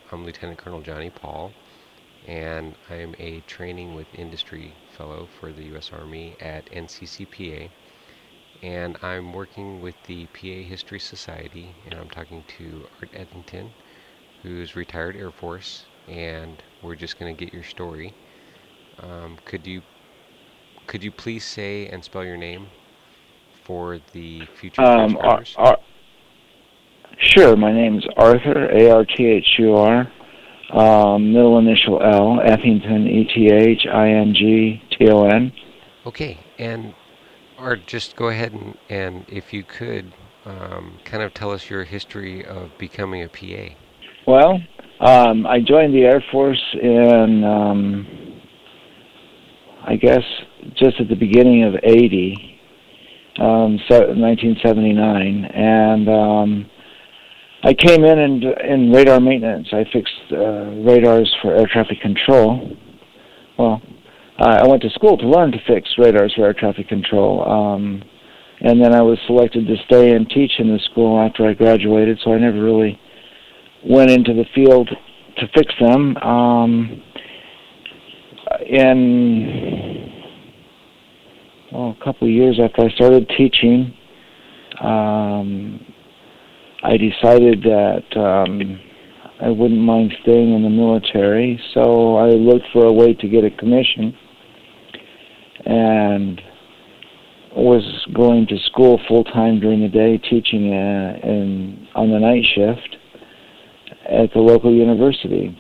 I'm Lieutenant Colonel Johnny Paul, and I'm a Training with Industry Fellow for the U.S. Army at NCCPA. And I'm working with the PA History Society, and I'm talking to Art Edington, who's retired Air Force, and we're just going to get your story. Could you please say and spell your name for the future Um, Ar- transcribers? Ar- sure, my name is Arthur, Arthur. Middle initial L, Ethington, Ethington. Okay, and Art, just go ahead and if you could, kind of tell us your history of becoming a PA. Well, I joined the Air Force in, I guess, just at the beginning of 80, 1979, and I came in radar maintenance. I fixed radars for air traffic control. Well, I went to school to learn to fix radars for air traffic control, and then I was selected to stay and teach in the school after I graduated, so I never really went into the field to fix them. In a couple of years after I started teaching, I decided that I wouldn't mind staying in the military, so I looked for a way to get a commission and was going to school full time during the day, teaching on the night shift at the local university.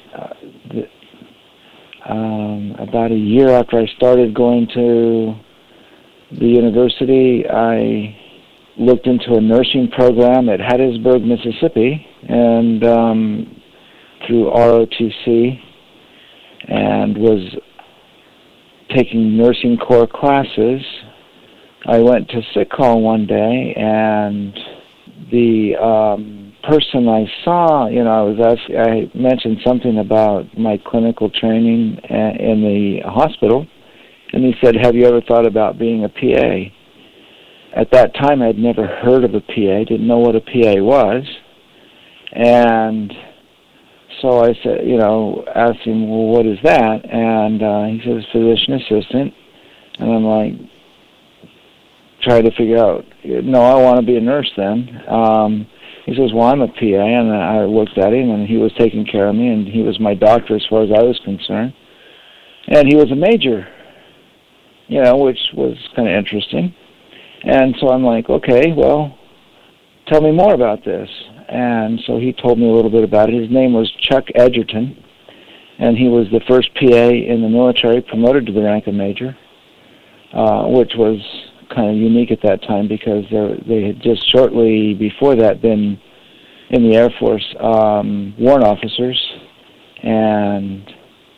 About a year after I started going to the university, I looked into a nursing program at Hattiesburg, Mississippi, and through ROTC, and was taking nursing core classes. I went to sick call one day, and the person I saw, I mentioned something about my clinical training in the hospital, and he said, "Have you ever thought about being a PA?" At that time, I'd never heard of a PA, didn't know what a PA was, and so I said, asked him, "Well, what is that?" And he says, "Physician assistant," and I'm like, trying to figure out, no, I want to be a nurse then. He says, "Well, I'm a PA," and I looked at him, and he was taking care of me, and he was my doctor as far as I was concerned, and he was a major, which was kind of interesting. And so I'm like, okay, well, tell me more about this. And so he told me a little bit about it. His name was Chuck Edgerton, and he was the first PA in the military promoted to the rank of major, which was kind of unique at that time because they had just shortly before that been in the Air Force warrant officers, and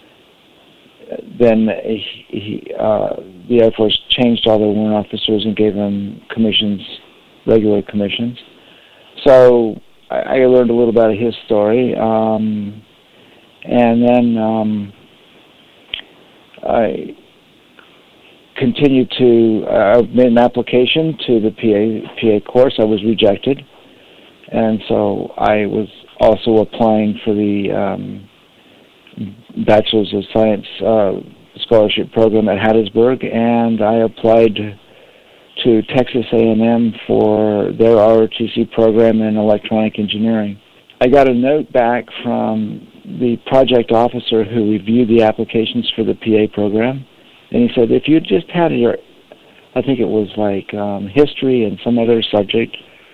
then the Air Force changed all their warrant officers and gave them commissions, regular commissions. So I learned a little about his story, and then I continued to. I made an application to the PA course. I was rejected, and so I was also applying for the Bachelor's of Science scholarship program at Hattiesburg, and I applied to Texas A&M for their ROTC program in electronic engineering. I got a note back from the project officer who reviewed the applications for the PA program, and he said, if you just had I think it was like history and some other subject,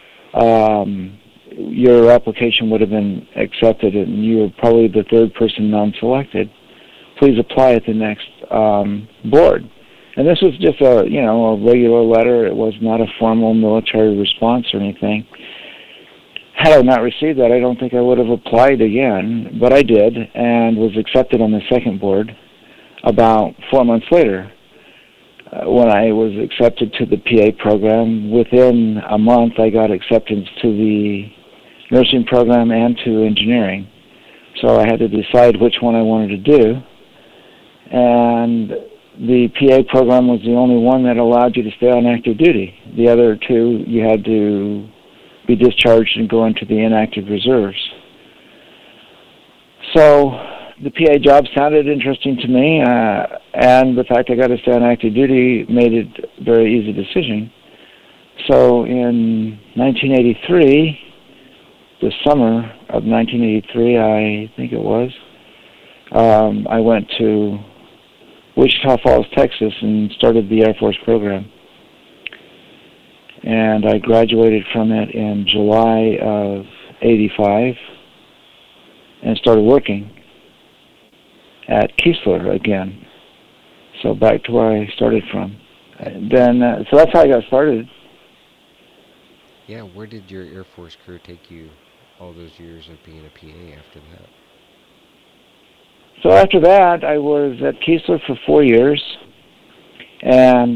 your application would have been accepted, and you were probably the third person non-selected. Please apply at the next board. And this was just a regular letter. It was not a formal military response or anything. Had I not received that, I don't think I would have applied again, but I did and was accepted on the second board about 4 months later. When I was accepted to the PA program, within a month I got acceptance to the nursing program and to engineering. So I had to decide which one I wanted to do. And the PA program was the only one that allowed you to stay on active duty. The other two, you had to be discharged and go into the inactive reserves. So the PA job sounded interesting to me, and the fact I got to stay on active duty made it a very easy decision. So in 1983, the summer of 1983, I think it was, I went to Wichita Falls, Texas, and started the Air Force program. And I graduated from it in July of 85 and started working at Keesler again. So back to where I started from. So that's how I got started. Yeah, where did your Air Force career take you all those years of being a PA after that? So after that, I was at Keesler for 4 years, and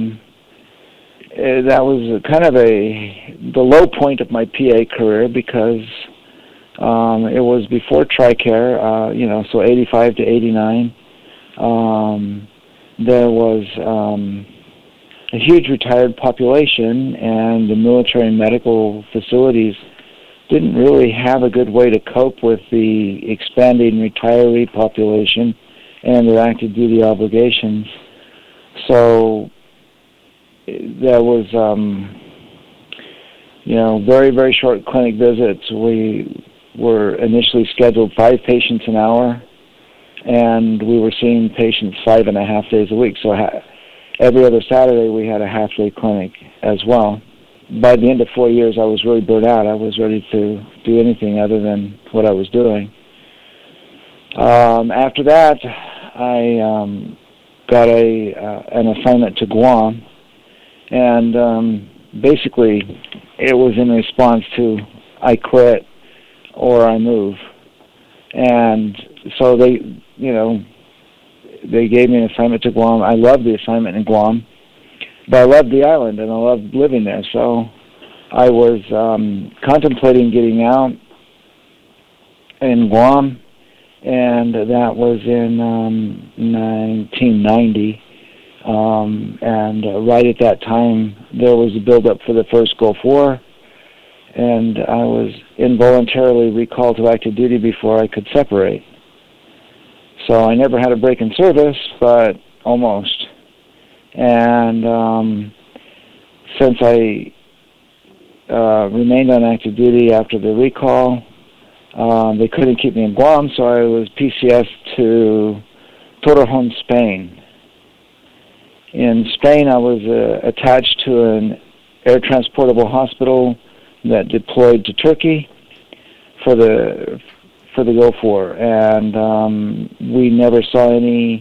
that was kind of the low point of my PA career because it was before TRICARE, so 85 to 89. There was a huge retired population, and the military and medical facilities didn't really have a good way to cope with the expanding retiree population and their active duty obligations. So there was, very, very short clinic visits. We were initially scheduled 5 patients an hour, and we were seeing patients 5.5 days a week. So every other Saturday we had a half-day clinic as well. By the end of 4 years, I was really burnt out. I was ready to do anything other than what I was doing. After that, I got an assignment to Guam, and basically it was in response to I quit or I move. And so they gave me an assignment to Guam. I loved the assignment in Guam. But I loved the island, and I loved living there. So I was contemplating getting out in Guam, and that was in 1990. And right at that time, there was a buildup for the first Gulf War, and I was involuntarily recalled to active duty before I could separate. So I never had a break in service, but almost. And since I remained on active duty after the recall, they couldn't keep me in Guam, so I was PCS to Torrejon, Spain. In Spain, I was attached to an air transportable hospital that deployed to Turkey for the Gulf War, and we never saw any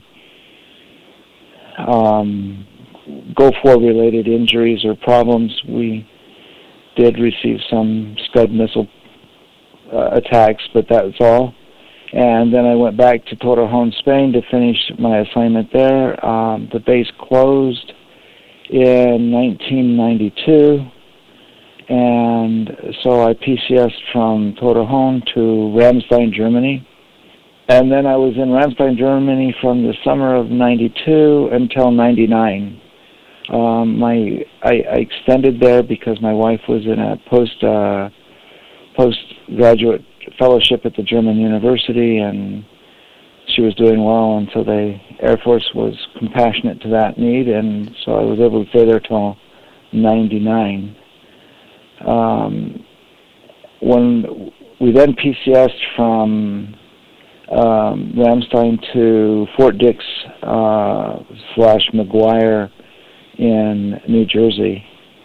Gulf War-related injuries or problems. We did receive some Scud missile attacks, but that's all. And then I went back to Torrejon, Spain to finish my assignment there. The base closed in 1992, and so I PCS'd from Torrejon to Ramstein, Germany. And then I was in Ramstein, Germany from the summer of 92 until 99. I extended there because my wife was in a postgraduate fellowship at the German university, and she was doing well, and so the Air Force was compassionate to that need, and so I was able to stay there till 99. When we then PCS'd from Ramstein to Fort Dix / McGuire in New Jersey,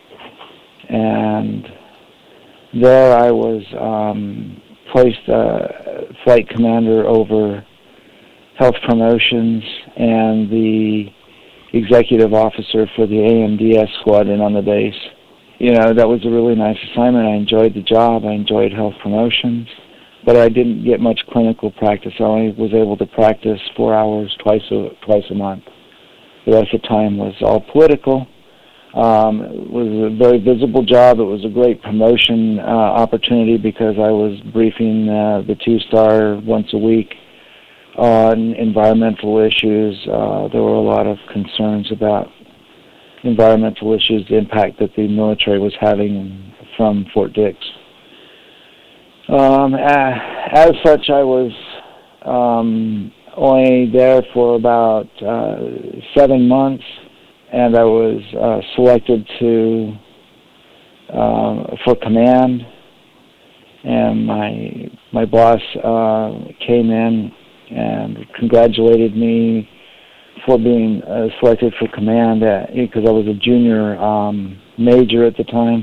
and there I was placed flight commander over health promotions and the executive officer for the AMDS squadron on the base. That was a really nice assignment. I enjoyed the job. I enjoyed health promotions. But I didn't get much clinical practice. I only was able to practice 4 hours twice a month. The rest of the time was all political. It was a very visible job. It was a great promotion opportunity because I was briefing the 2-star once a week on environmental issues. There were a lot of concerns about environmental issues, the impact that the military was having from Fort Dix. As such, I was only there for about 7 months, and I was selected to for command. And my boss came in and congratulated me for being selected for command because I was a junior major at the time.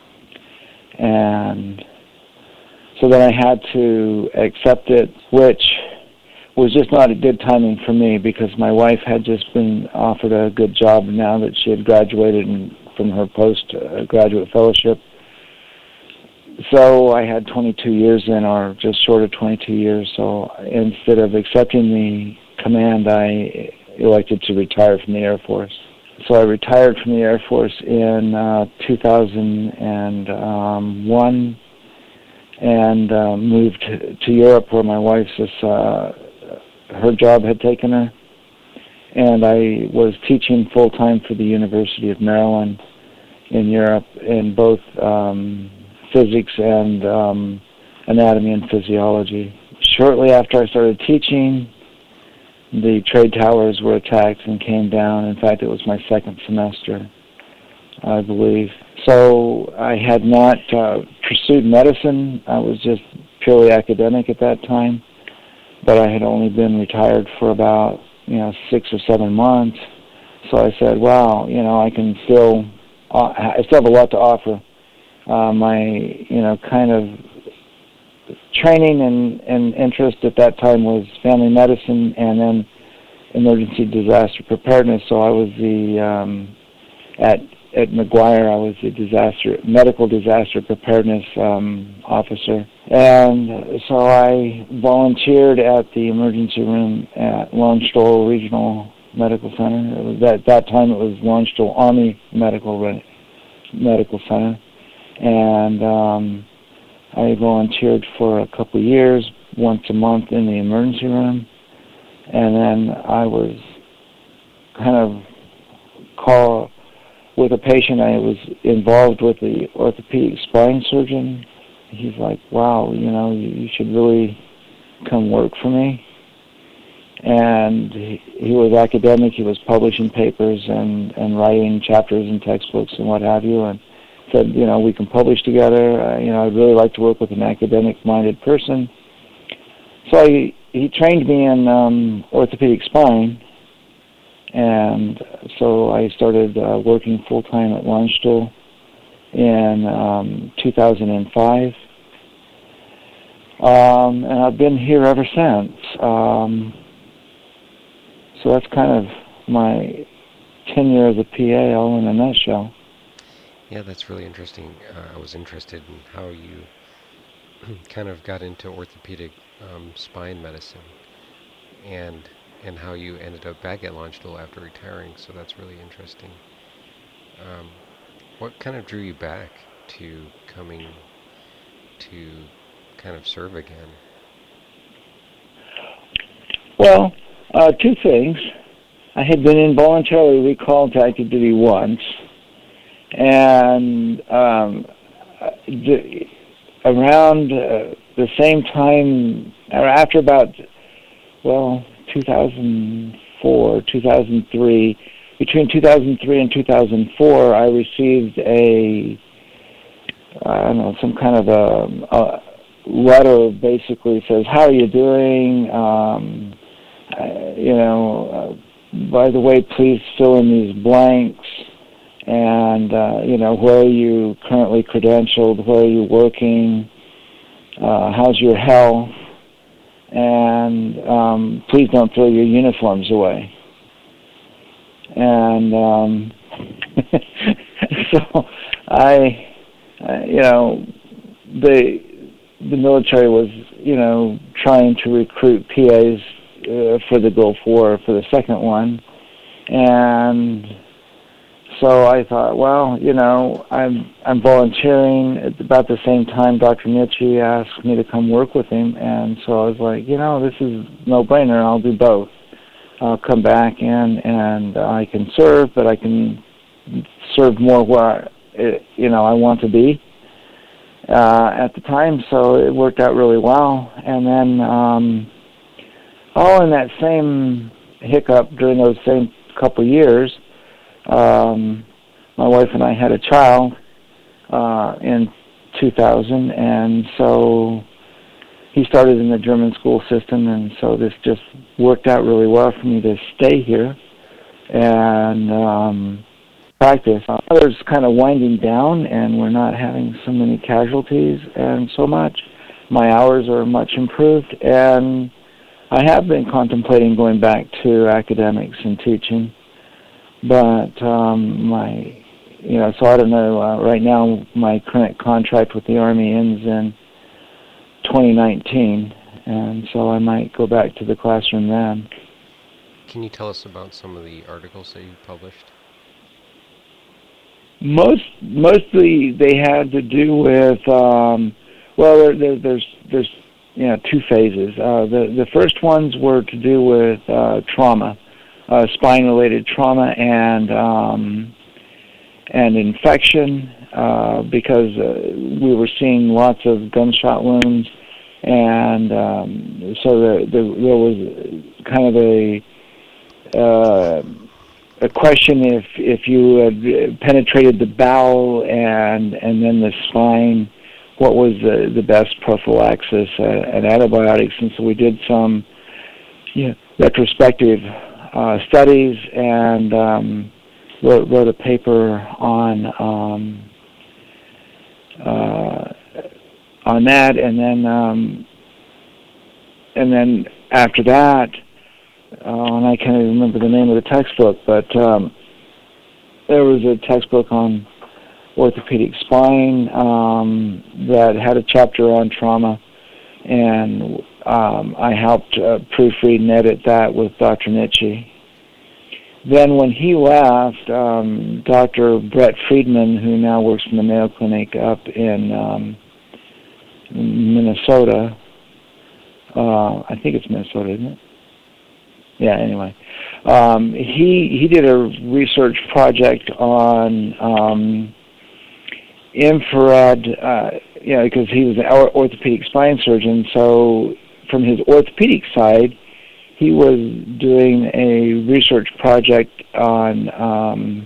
And so then I had to accept it, which was just not a good timing for me because my wife had just been offered a good job now that she had graduated from her postgraduate fellowship. So I had 22 years in, or just short of 22 years. So instead of accepting the command, I elected to retire from the Air Force. So I retired from the Air Force in 2001 and moved to Europe, where my wife's her job had taken her. And I was teaching full-time for the University of Maryland in Europe in both physics and anatomy and physiology. Shortly after I started teaching, the trade towers were attacked and came down. In fact, it was my second semester, I believe. So I had not pursued medicine. I was just purely academic at that time. But I had only been retired for about 6 or 7 months. So I said, wow, I can I still have a lot to offer. My, kind of training and interest at that time was family medicine and then emergency disaster preparedness. So I was at McGuire, I was the medical disaster preparedness officer. And so I volunteered at the emergency room at Lone Stroll Regional Medical Center. At that time it was Lone Stroll Army Medical Center. And I volunteered for a couple of years, once a month in the emergency room. And then I was kind of called with a patient. I was involved with the orthopedic spine surgeon. He's like, wow, you should really come work for me. And he was academic. He was publishing papers and writing chapters in textbooks and what have you. And said, we can publish together. I'd really like to work with an academic-minded person. So he trained me in orthopedic spine, and so I started working full-time at Landstuhl in 2005. And I've been here ever since. So that's kind of my tenure as a PA all in a nutshell. Yeah, that's really interesting. I was interested in how you kind of got into orthopedic spine medicine and how you ended up back at Landstuhl after retiring, so that's really interesting. What kind of drew you back to coming to kind of serve again? Well, two things. I had been involuntarily recalled to active duty once, and around the same time, or after about, 2004, 2003, between 2003 and 2004, I received some kind of a letter basically says, how are you doing? By the way, please fill in these blanks. And, where are you currently credentialed? Where are you working? How's your health? And please don't throw your uniforms away. And so the military was, trying to recruit PAs for the Gulf War for the second one. And so I thought, I'm volunteering. At about the same time, Dr. Nietzsche asked me to come work with him, and so I was like, this is no-brainer. I'll do both. I'll come back and I can serve, but I can serve more where I want to be at the time. So it worked out really well. And then all in that same hiccup during those same couple years, my wife and I had a child in 2000, and so he started in the German school system, and so this just worked out really well for me to stay here and practice. Others kind of winding down, and we're not having so many casualties and so much. My hours are much improved, and I have been contemplating going back to academics and teaching, but so I don't know. Right now, my current contract with the Army ends in 2019, and so I might go back to the classroom then. Can you tell us about some of the articles that you published? Mostly they had to do with there's two phases. The first ones were to do with trauma, spine-related trauma and infection, because we were seeing lots of gunshot wounds, and so there was kind of a question if you had penetrated the bowel and then the spine, what was the best prophylaxis and antibiotics. And so we did some retrospective studies and wrote a paper on that, and then after that, and I can't even remember the name of the textbook, but there was a textbook on orthopedic spine that had a chapter on trauma, and I helped proofread and edit that with Dr. Nitsche. Then when he left, Dr. Brett Friedman, who now works in the Mayo Clinic up in Minnesota, I think it's Minnesota, isn't it? Yeah, anyway. He did a research project on infrared, because he was an orthopedic spine surgeon, so from his orthopedic side, he was doing a research project on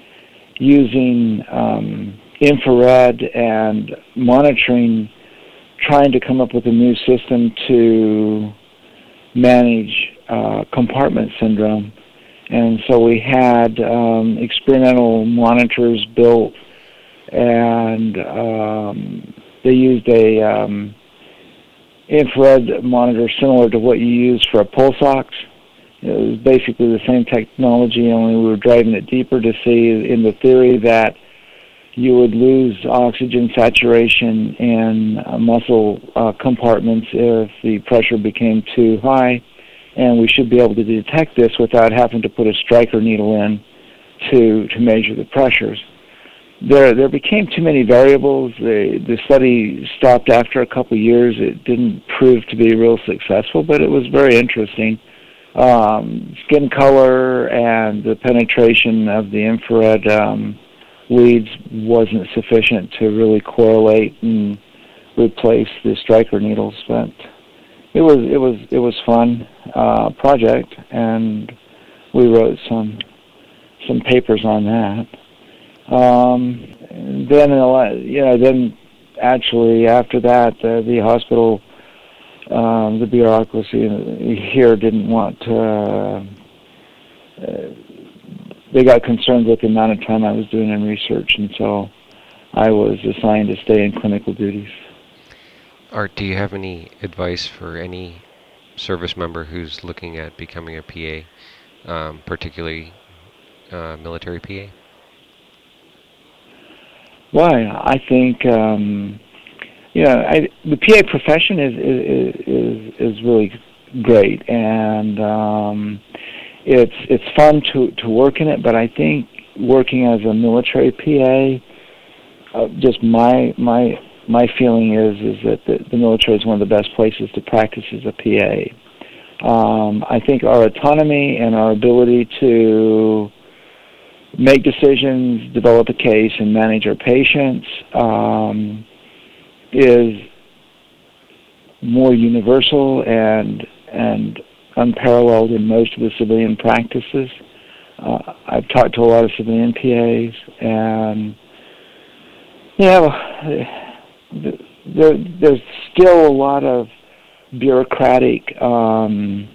using infrared and monitoring, trying to come up with a new system to manage compartment syndrome. And so we had experimental monitors built, and they used a infrared monitor similar to what you use for a pulse ox. It was basically the same technology, only we were driving it deeper to see in the theory that you would lose oxygen saturation in muscle compartments if the pressure became too high, and we should be able to detect this without having to put a striker needle in to measure the pressures. There became too many variables. The study stopped after a couple of years. It didn't prove to be real successful, but it was very interesting. Skin color and the penetration of the infrared leads wasn't sufficient to really correlate and replace the striker needles, but it was fun project, and we wrote some papers on that. Then actually after that, the hospital, the bureaucracy here didn't want to. They got concerned with the amount of time I was doing in research, and so I was assigned to stay in clinical duties. Art, do you have any advice for any service member who's looking at becoming a PA, particularly military PA? Why? I think the PA profession is really great, and it's fun to work in it. But I think working as a military PA, just my feeling is that the military is one of the best places to practice as a PA. I think our autonomy and our ability to make decisions, develop a case, and manage our patients is more universal and unparalleled in most of the civilian practices. I've talked to a lot of civilian PAs, and there's still a lot of bureaucratic, how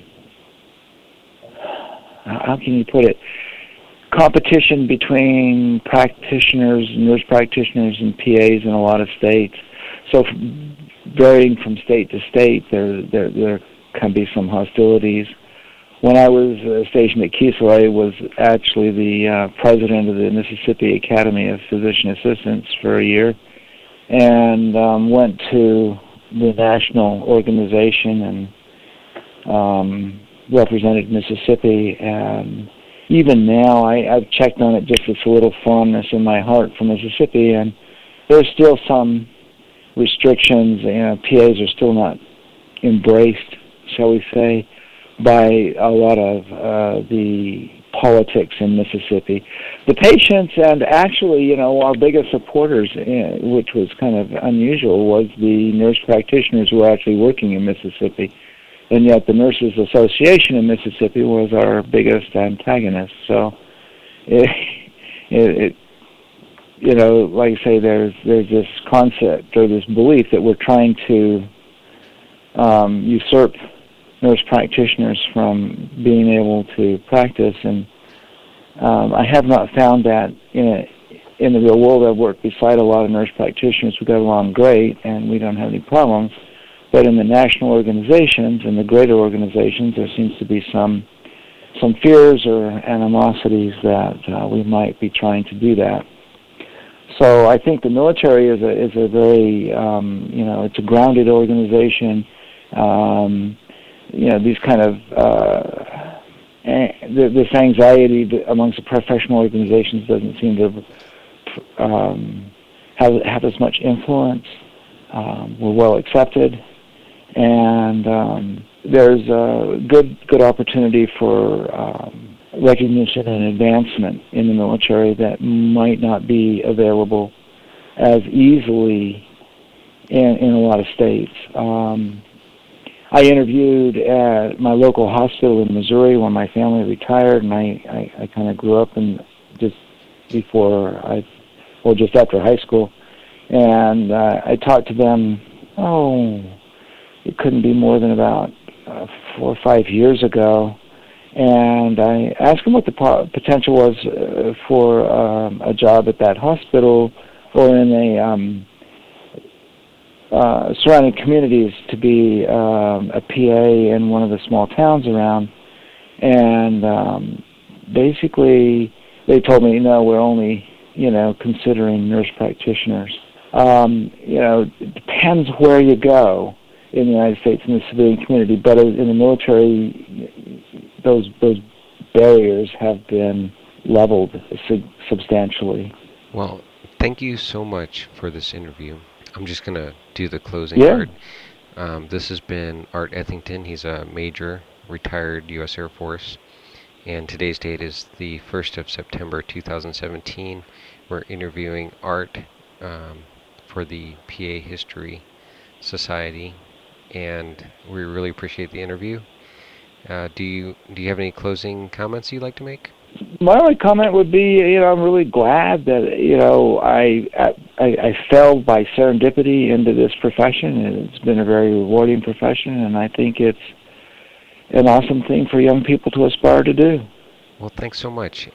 can you put it, competition between practitioners, nurse practitioners, and PAs in a lot of states. So, varying from state to state, there can be some hostilities. When I was stationed at Kiesel, I was actually the president of the Mississippi Academy of Physician Assistants for a year, and went to the national organization and represented Mississippi. And even now, I've checked on it just with a little fondness in my heart for Mississippi, and there's still some restrictions. PAs are still not embraced, shall we say, by a lot of the politics in Mississippi. The patients, and actually, our biggest supporters, which was kind of unusual, was the nurse practitioners who were actually working in Mississippi. And yet the Nurses Association in Mississippi was our biggest antagonist. So, like I say, there's this concept or this belief that we're trying to usurp nurse practitioners from being able to practice, and I have not found that in the real world. I've worked beside a lot of nurse practitioners who got along great, and we don't have any problems. But in the national organizations and the greater organizations, there seems to be some fears or animosities that we might be trying to do that. So I think the military is a very it's a grounded organization. These kind of this anxiety amongst the professional organizations doesn't seem to have as much influence. We're well accepted, and there's a good opportunity for recognition and advancement in the military that might not be available as easily in a lot of states. I interviewed at my local hospital in Missouri when my family retired, and I kind of grew up just after high school, and I talked to them, it couldn't be more than about 4 or 5 years ago, and I asked them what the potential was for a job at that hospital or in a surrounding communities to be a PA in one of the small towns around, and basically they told me, no, we're only considering nurse practitioners. It depends where you go in the United States in the civilian community, but in the military, those barriers have been leveled substantially. Well, thank you so much for this interview. I'm just going to do the closing part. This has been Art Ethington. He's a major, retired U.S. Air Force, and today's date is the 1st of September 2017. We're interviewing Art for the PA History Society, and we really appreciate the interview. Do you have any closing comments you'd like to make? My only comment would be, I'm really glad that, I fell by serendipity into this profession, and it's been a very rewarding profession, and I think it's an awesome thing for young people to aspire to do. Well, thanks so much.